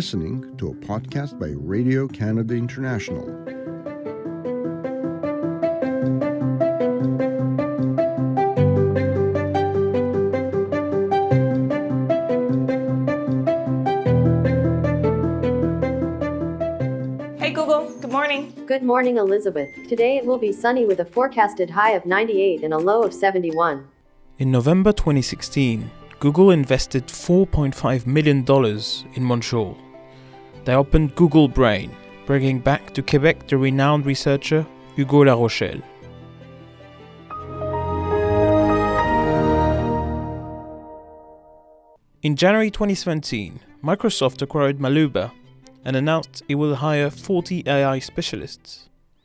listening to a podcast by Radio Canada International. Hey Google, good morning. Good morning, Elizabeth. Today it will be sunny with a forecasted high of 98 and a low of 71. In November 2016, Google invested $4.5 million in Montreal. They opened Google Brain, bringing back to Quebec the renowned researcher Hugo Larochelle. In January 2017, Microsoft acquired Maluba and announced it will hire 40 AI specialists.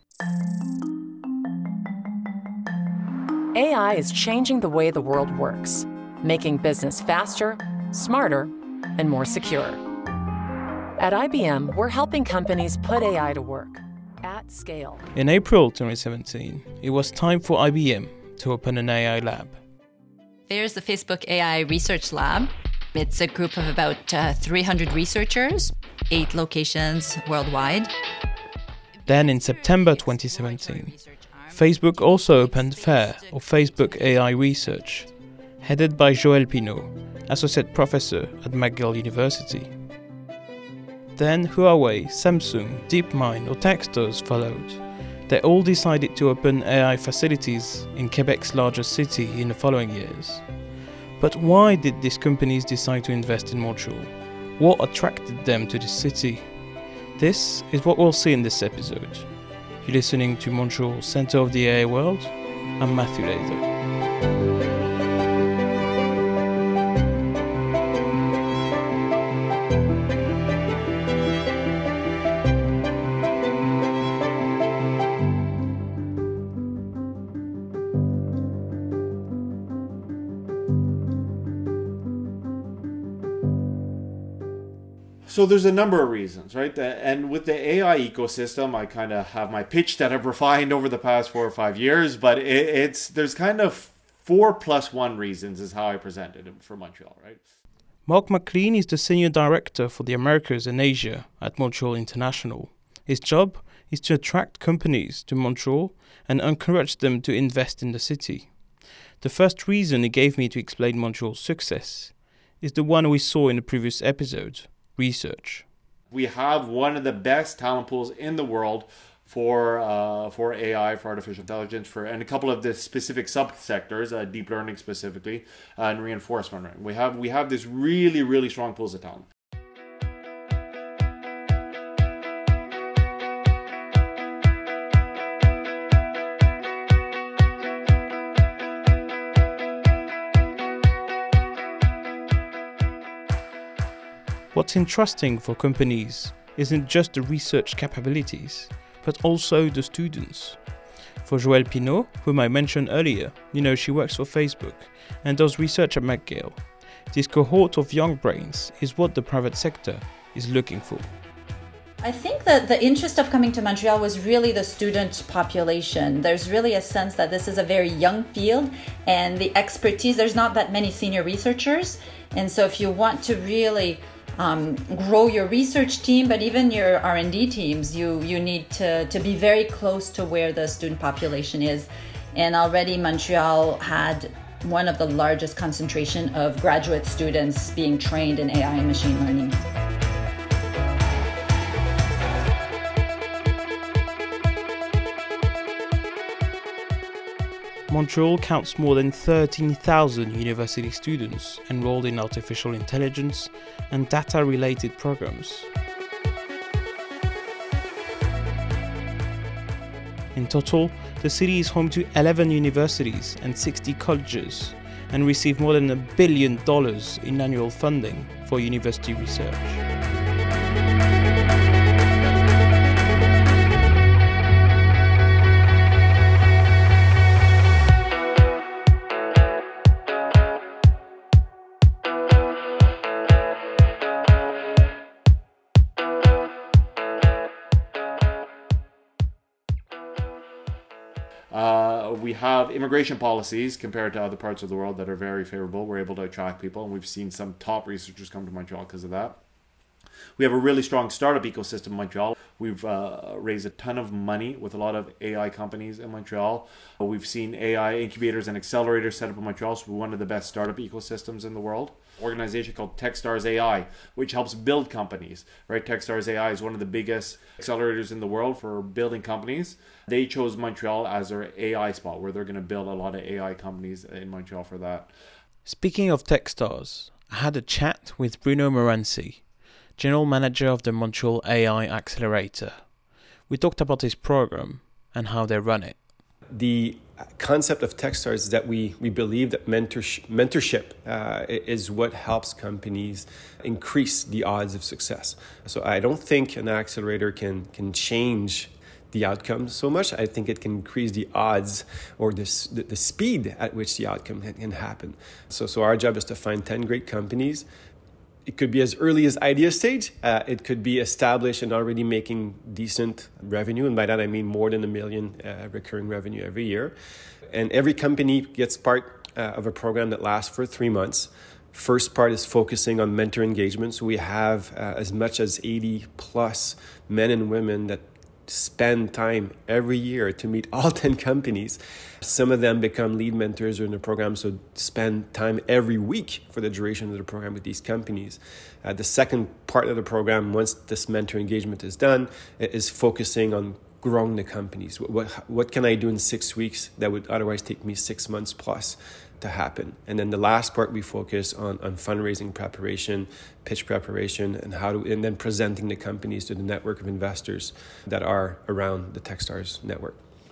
AI is changing the way the world works, making business faster, smarter, and more secure. At IBM, we're helping companies put AI to work at scale. In April 2017, it was time for IBM to open an AI lab. There's the Facebook AI Research Lab. It's a group of about 300 researchers, 8 locations worldwide. Then in September 2017, Facebook also opened FAIR, or Facebook AI Research, headed by Joël Pinault, associate professor at McGill University. Then Huawei, Samsung, DeepMind or Techstars followed. They all decided to open AI facilities in Quebec's largest city in the following years. But why did these companies decide to invest in Montreal? What attracted them to this city? This is what we'll see in this episode. You're listening to Montreal Centre of the AI World. I'm Matthew Laser. So there's a number of reasons, right? And with the AI ecosystem, I kind of have my pitch that I've refined over the past 4 or 5 years, but there's kind of 4+1 reasons is how I presented it for Montreal, right? Mark McLean is the Senior Director for the Americas and Asia at Montreal International. His job is to attract companies to Montreal and encourage them to invest in the city. The first reason he gave me to explain Montreal's success is the one we saw in the previous episode: research. We have one of the best talent pools in the world for AI, for artificial intelligence, and a couple of the specific subsectors, deep learning specifically, and reinforcement learning. We have this really, really strong pools of talent. What's interesting for companies isn't just the research capabilities, but also the students. For Joël Pinault, whom I mentioned earlier, she works for Facebook and does research at McGill. This cohort of young brains is what the private sector is looking for. I think that the interest of coming to Montreal was really the student population. There's really a sense that this is a very young field, and the expertise, there's not that many senior researchers. And so if you want to really grow your research team, but even your R&D teams, you need to be very close to where the student population is. And already Montreal had one of the largest concentration of graduate students being trained in AI and machine learning. Montreal counts more than 13,000 university students enrolled in artificial intelligence and data-related programs. In total, the city is home to 11 universities and 60 colleges and receives more than $1 billion in annual funding for university research. We have immigration policies compared to other parts of the world that are very favorable. We're able to attract people, and we've seen some top researchers come to Montreal because of that. We have a really strong startup ecosystem in Montreal. We've raised a ton of money with a lot of AI companies in Montreal. We've seen AI incubators and accelerators set up in Montreal, so we're one of the best startup ecosystems in the world. Organization called Techstars AI, which helps build companies, right? Techstars AI is one of the biggest accelerators in the world for building companies. They chose Montreal as their AI spot, where they're going to build a lot of AI companies in Montreal for that. Speaking of Techstars, I had a chat with Bruno Morancy, General Manager of the Montreal AI Accelerator. We talked about his program and how they run it. The concept of Techstars is that we believe that mentorship is what helps companies increase the odds of success. So I don't think an accelerator can change the outcome so much. I think it can increase the odds or the speed at which the outcome can happen. So our job is to find 10 great companies. It could be as early as idea stage. It could be established and already making decent revenue. And by that, I mean more than $1 million recurring revenue every year. And every company gets part of a program that lasts for 3 months. First part is focusing on mentor engagement. So we have as much as 80 plus men and women that spend time every year to meet all 10 companies. Some of them become lead mentors in the program, so spend time every week for the duration of the program with these companies. The second part of the program, once this mentor engagement is done, is focusing on growing the companies. What can I do in 6 weeks that would otherwise take me 6 months plus to happen? And then the last part, we focus on fundraising preparation, pitch preparation, and then presenting the companies to the network of investors that are around the Techstars network.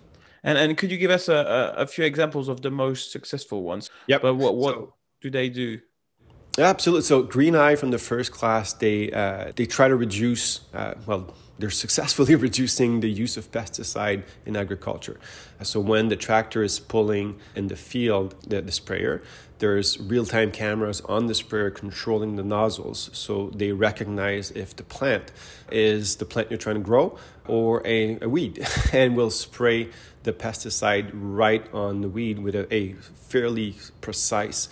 And could you give us a few examples of the most successful ones? Yep. But what do they do? Absolutely. So Green Eye from the first class, they try to reduce, they're successfully reducing the use of pesticide in agriculture. So when the tractor is pulling in the field, the sprayer, there's real-time cameras on the sprayer controlling the nozzles. So they recognize if the plant is the plant you're trying to grow or a weed, and will spray the pesticide right on the weed with a fairly precise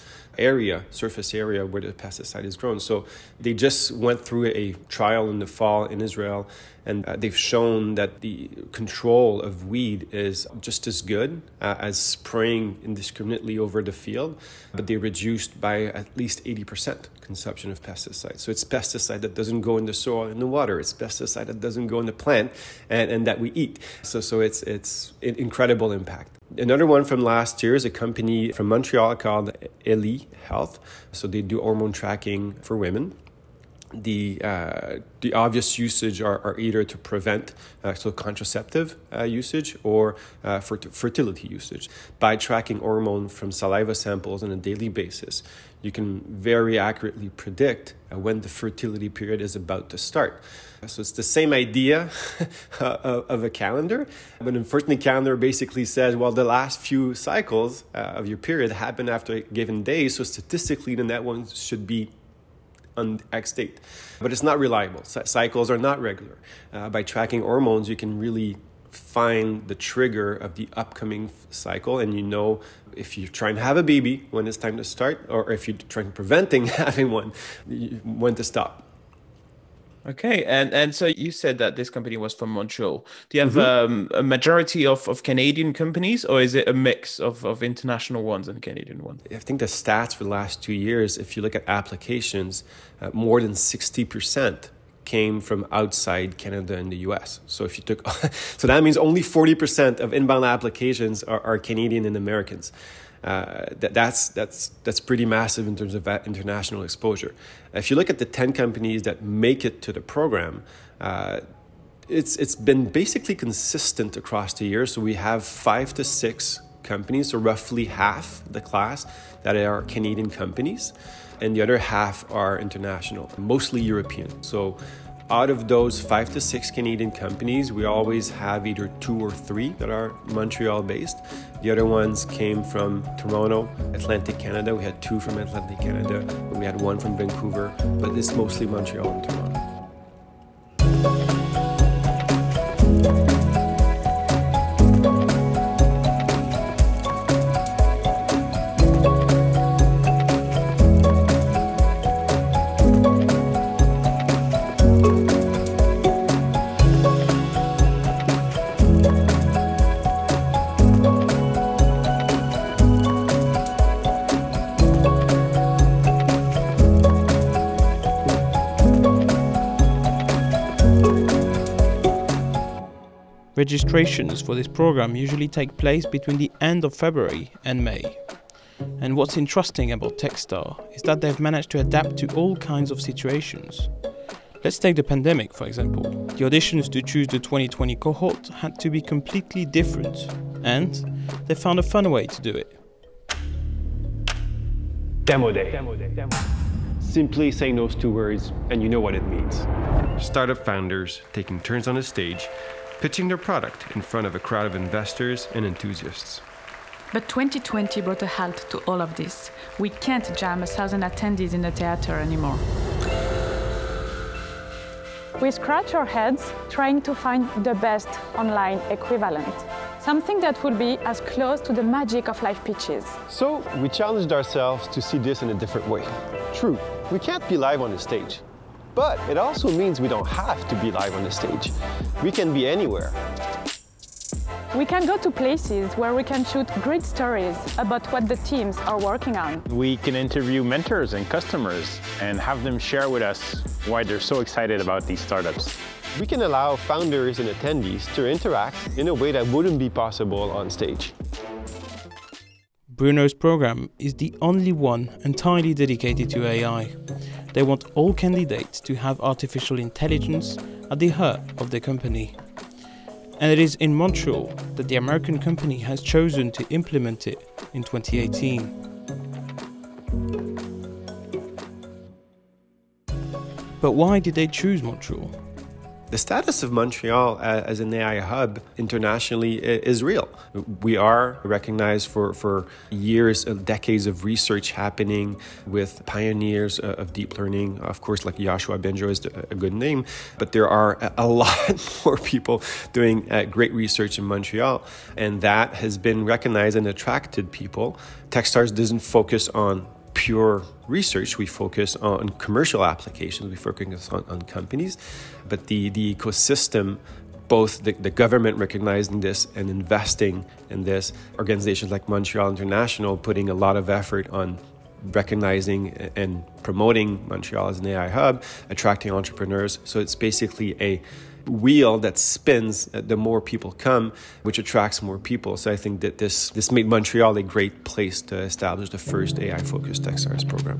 surface area where the pesticide is grown. So they just went through a trial in the fall in Israel, and they've shown that the control of weed is just as good as spraying indiscriminately over the field, but they reduced by at least 80% consumption of pesticides. So it's pesticide that doesn't go in the soil and the water. It's pesticide that doesn't go in the plant and that we eat. So it's an incredible impact. Another one from last year is a company from Montreal called Ellie Health. So they do hormone tracking for women. The obvious usage are either to prevent contraceptive usage or for fertility usage. By tracking hormone from saliva samples on a daily basis, you can very accurately predict when the fertility period is about to start. So it's the same idea of a calendar, but unfortunately, calendar basically says, well, the last few cycles of your period happen after a given day, so statistically, then that one should be on X date. But it's not reliable. Cycles are not regular. By tracking hormones, you can really find the trigger of the upcoming cycle, and you know if you're trying to have a baby when it's time to start, or if you're trying preventing having one, when to stop. Okay, and so you said that this company was from Montreal. Do you have a majority of Canadian companies, or is it a mix of international ones and Canadian ones? I think the stats for the last 2 years, if you look at applications, more than 60% came from outside Canada and the US. So if you took, so that means only 40% of inbound applications are Canadian and Americans. That's pretty massive in terms of international exposure. If you look at the 10 companies that make it to the program, it's been basically consistent across the year. So we have 5 to 6 companies, so roughly half the class that are Canadian companies, and the other half are international, mostly European. So out of those 5 to 6 Canadian companies, we always have either 2 or 3 that are Montreal-based. The other ones came from Toronto, Atlantic Canada. We had 2 from Atlantic Canada, and we had 1 from Vancouver, but it's mostly Montreal and Toronto. Registrations for this program usually take place between the end of February and May. And what's interesting about Techstar is that they've managed to adapt to all kinds of situations. Let's take the pandemic, for example. The auditions to choose the 2020 cohort had to be completely different, and they found a fun way to do it. Demo day. Simply saying those two words and you know what it means. Startup founders taking turns on the stage, pitching their product in front of a crowd of investors and enthusiasts. But 2020 brought a halt to all of this. We can't jam 1,000 attendees in the theater anymore. We scratch our heads trying to find the best online equivalent, something that would be as close to the magic of live pitches. So we challenged ourselves to see this in a different way. True, we can't be live on the stage, but it also means we don't have to be live on the stage. We can be anywhere. We can go to places where we can shoot great stories about what the teams are working on. We can interview mentors and customers and have them share with us why they're so excited about these startups. We can allow founders and attendees to interact in a way that wouldn't be possible on stage. Bruno's program is the only one entirely dedicated to AI. They want all candidates to have artificial intelligence at the heart of their company. And it is in Montreal that the American company has chosen to implement it in 2018. But why did they choose Montreal? The status of Montreal as an AI hub internationally is real. We are recognized for years, decades of research happening with pioneers of deep learning. Of course, like Yoshua Bengio is a good name, but there are a lot more people doing great research in Montreal, and that has been recognized and attracted people. Techstars doesn't focus on pure research. We focus on commercial applications. We focus on companies. But the ecosystem, both the government recognizing this and investing in this, organizations like Montreal International putting a lot of effort on recognizing and promoting Montreal as an AI hub, attracting entrepreneurs. So it's basically a wheel that spins the more people come, which attracts more people. So I think that this made Montreal a great place to establish the first AI-focused Techstars program.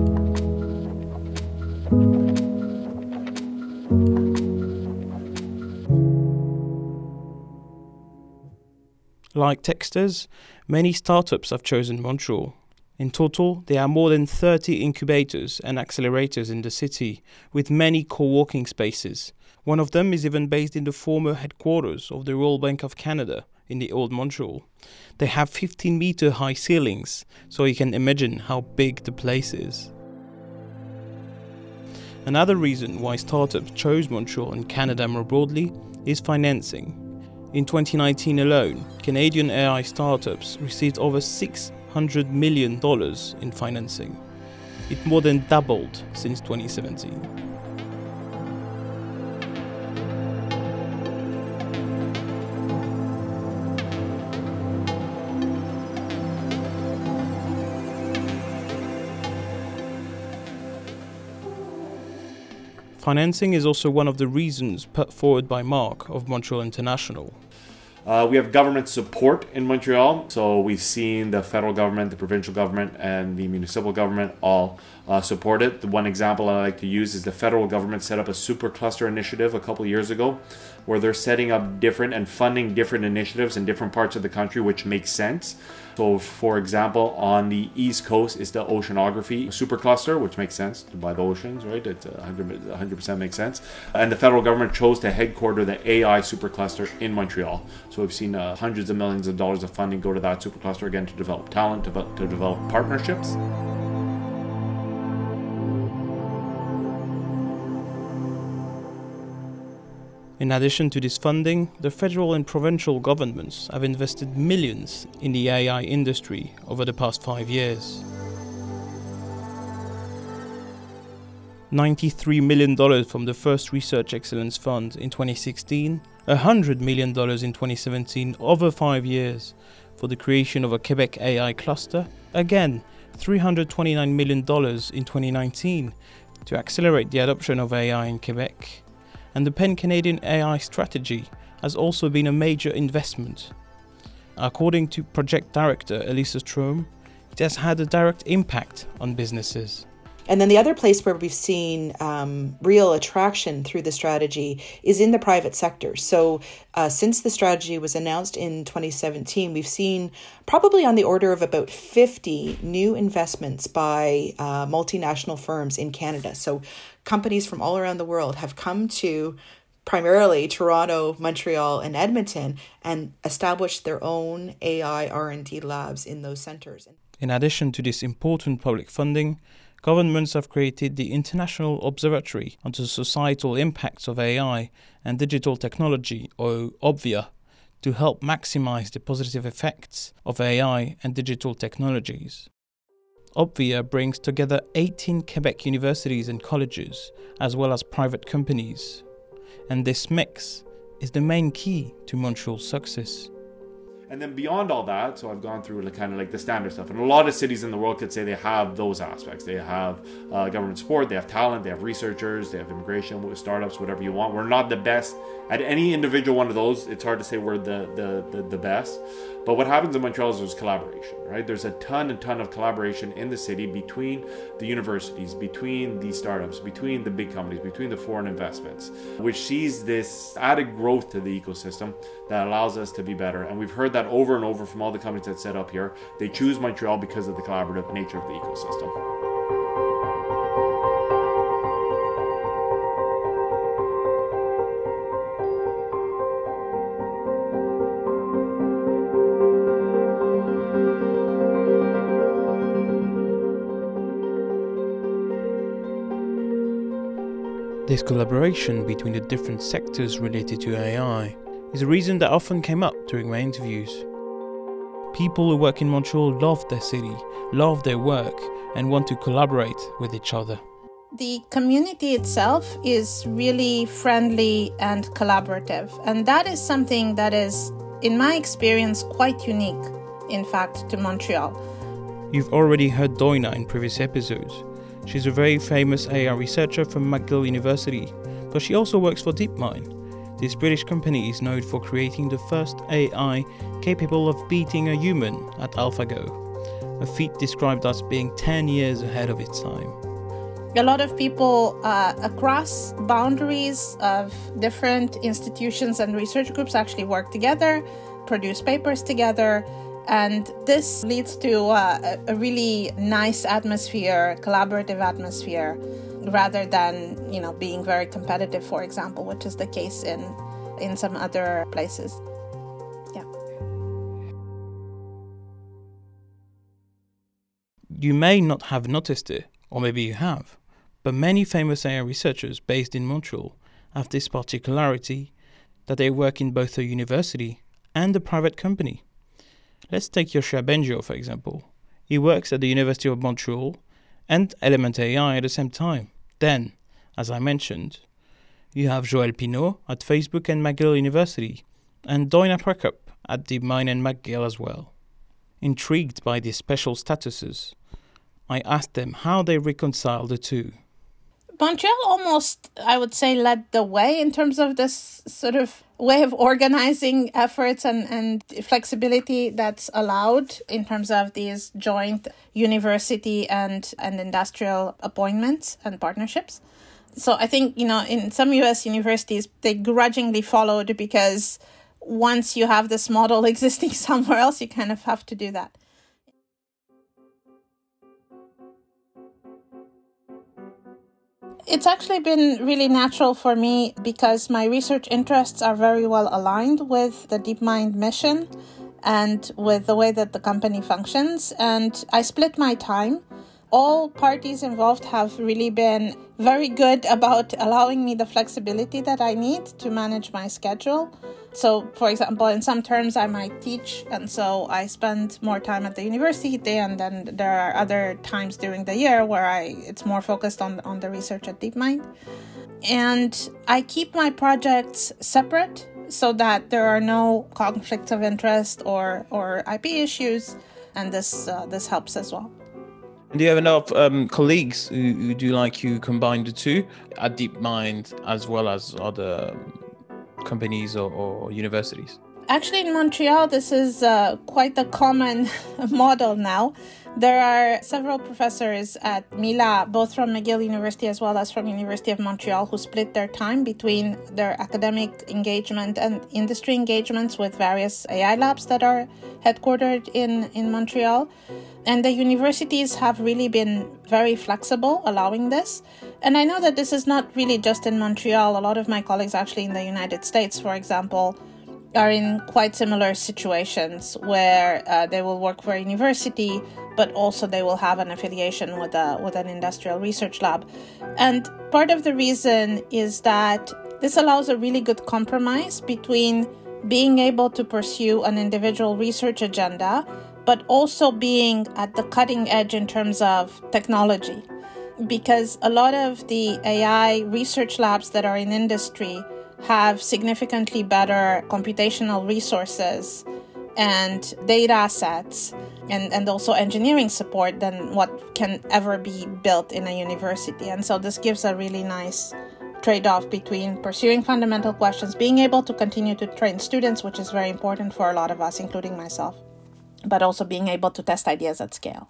Like Techstars, many startups have chosen Montreal. In total, there are more than 30 incubators and accelerators in the city, with many co-working spaces. One of them is even based in the former headquarters of the Royal Bank of Canada in the Old Montreal. They have 15-meter high ceilings, so you can imagine how big the place is. Another reason why startups chose Montreal and Canada more broadly is financing. In 2019 alone, Canadian AI startups received over $600 million in financing. It more than doubled since 2017. Financing is also one of the reasons put forward by Mark of Montreal International. We have government support in Montreal, so we've seen the federal government, the provincial government, and the municipal government all support it. The one example I like to use is the federal government set up a supercluster initiative a couple years ago, where they're setting up different and funding different initiatives in different parts of the country, which makes sense. So, for example, on the East Coast is the oceanography supercluster, which makes sense by the oceans, right? It 100% makes sense. And the federal government chose to headquarter the AI supercluster in Montreal. So we've seen hundreds of millions of dollars of funding go to that supercluster, again, to develop talent, to develop partnerships. In addition to this funding, the federal and provincial governments have invested millions in the AI industry over the past 5 years. $93 million from the first Research Excellence Fund in 2016, $100 million in 2017 over 5 years for the creation of a Quebec AI cluster, again $329 million in 2019 to accelerate the adoption of AI in Quebec, and the Pan-Canadian AI strategy has also been a major investment. According to project director Elisa Strom, it has had a direct impact on businesses. And then the other place where we've seen real attraction through the strategy is in the private sector. So since the strategy was announced in 2017, we've seen probably on the order of about 50 new investments by multinational firms in Canada. So companies from all around the world have come to primarily Toronto, Montreal, and Edmonton and established their own AI R&D labs in those centers. In addition to this important public funding, governments have created the International Observatory on the Societal Impacts of AI and Digital Technology, or OBVIA, to help maximize the positive effects of AI and digital technologies. OBVIA brings together 18 Quebec universities and colleges, as well as private companies. And this mix is the main key to Montreal's success. And then beyond all that, so I've gone through kind of like the standard stuff. And a lot of cities in the world could say they have those aspects. They have government support, they have talent, they have researchers, they have immigration, startups, whatever you want. We're not the best at any individual one of those. It's hard to say we're the best. But what happens in Montreal is there's collaboration, right? There's a ton of collaboration in the city between the universities, between the startups, between the big companies, between the foreign investments, which sees this added growth to the ecosystem that allows us to be better. And we've heard that over and over from all the companies that set up here. They choose Montreal because of the collaborative nature of the ecosystem. This collaboration between the different sectors related to AI is a reason that often came up during my interviews. People who work in Montreal love their city, love their work, and want to collaborate with each other. The community itself is really friendly and collaborative, and that is something that is, in my experience, quite unique, in fact, to Montreal. You've already heard Doina in previous episodes. She's a very famous AI researcher from McGill University, but she also works for DeepMind. This British company is known for creating the first AI capable of beating a human at AlphaGo, a feat described as being 10 years ahead of its time. A lot of people across boundaries of different institutions and research groups actually work together, produce papers together, and this leads to a really nice atmosphere, collaborative atmosphere, rather than, being very competitive, for example, which is the case in some other places. Yeah. You may not have noticed it, or maybe you have, but many famous AI researchers based in Montreal have this particularity that they work in both a university and a private company. Let's take Yoshua Bengio, for example. He works at the University of Montreal and Element AI at the same time. Then, as I mentioned, you have Joël Pinault at Facebook and McGill University, and Doina Prokop at DeepMind and McGill as well. Intrigued by these special statuses, I asked them how they reconcile the two. Montreal almost, I would say, led the way in terms of this sort of way of organizing efforts and flexibility that's allowed in terms of these joint university and industrial appointments and partnerships. So I think, in some US universities, they grudgingly followed because once you have this model existing somewhere else, you kind of have to do that. It's actually been really natural for me because my research interests are very well aligned with the DeepMind mission and with the way that the company functions. And I split my time. All parties involved have really been very good about allowing me the flexibility that I need to manage my schedule. So, for example, in some terms I might teach, and so I spend more time at the university, and then there are other times during the year where it's more focused on the research at DeepMind. And I keep my projects separate so that there are no conflicts of interest or IP issues, and this helps as well. And do you have enough colleagues who do like you combine the two at DeepMind as well as other companies or universities? Actually, in Montreal, this is quite a common model now. There are several professors at MILA, both from McGill University as well as from University of Montreal, who split their time between their academic engagement and industry engagements with various AI labs that are headquartered in Montreal. And the universities have really been very flexible, allowing this. And I know that this is not really just in Montreal. A lot of my colleagues actually in the United States, for example, are in quite similar situations where they will work for a university, but also they will have an affiliation with an industrial research lab. And part of the reason is that this allows a really good compromise between being able to pursue an individual research agenda, but also being at the cutting edge in terms of technology. Because a lot of the AI research labs that are in industry have significantly better computational resources and data sets and also engineering support than what can ever be built in a university. And so this gives a really nice trade-off between pursuing fundamental questions, being able to continue to train students, which is very important for a lot of us, including myself, but also being able to test ideas at scale.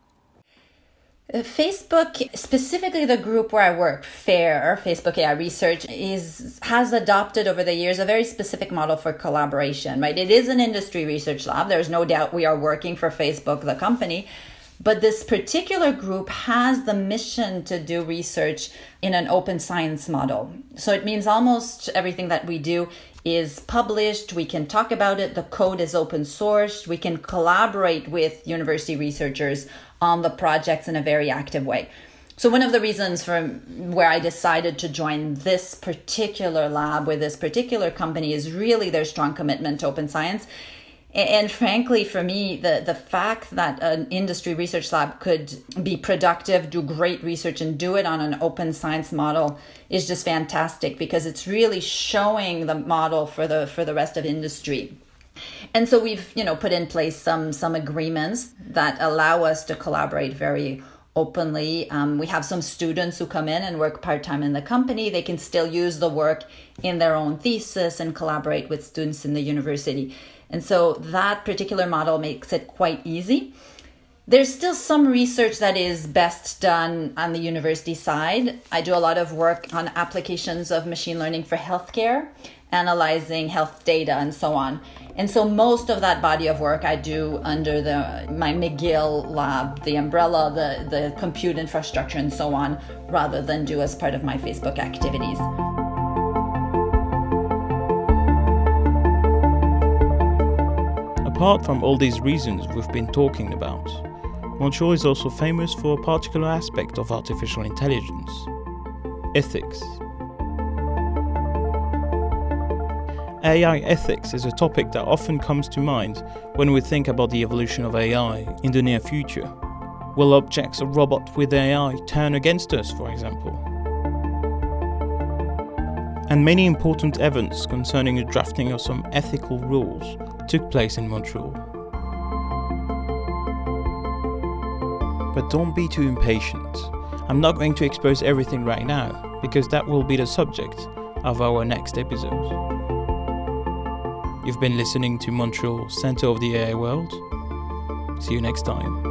Facebook, specifically the group where I work, FAIR, Facebook AI Research, has adopted over the years a very specific model for collaboration, right? It is an industry research lab. There's no doubt we are working for Facebook, the company, but this particular group has the mission to do research in an open science model. So it means almost everything that we do is published, we can talk about it, the code is open sourced, we can collaborate with university researchers on the projects in a very active way. So one of the reasons for where I decided to join this particular lab with this particular company is really their strong commitment to open science. And frankly, for me, the fact that an industry research lab could be productive, do great research, and do it on an open science model is just fantastic, because it's really showing the model for the rest of industry. And so we've, put in place some agreements that allow us to collaborate very openly. We have some students who come in and work part-time in the company. They can still use the work in their own thesis and collaborate with students in the university. And so that particular model makes it quite easy. There's still some research that is best done on the university side. I do a lot of work on applications of machine learning for healthcare, analyzing health data and so on. And so most of that body of work I do under my McGill lab, the umbrella, the compute infrastructure and so on, rather than do as part of my Facebook activities. Apart from all these reasons we've been talking about, Montreal is also famous for a particular aspect of artificial intelligence: ethics. AI ethics is a topic that often comes to mind when we think about the evolution of AI in the near future. Will objects or robots with AI turn against us, for example? And many important events concerning the drafting of some ethical rules took place in Montreal. But don't be too impatient. I'm not going to expose everything right now, because that will be the subject of our next episode. You've been listening to Montreal, Centre of the AI World. See you next time.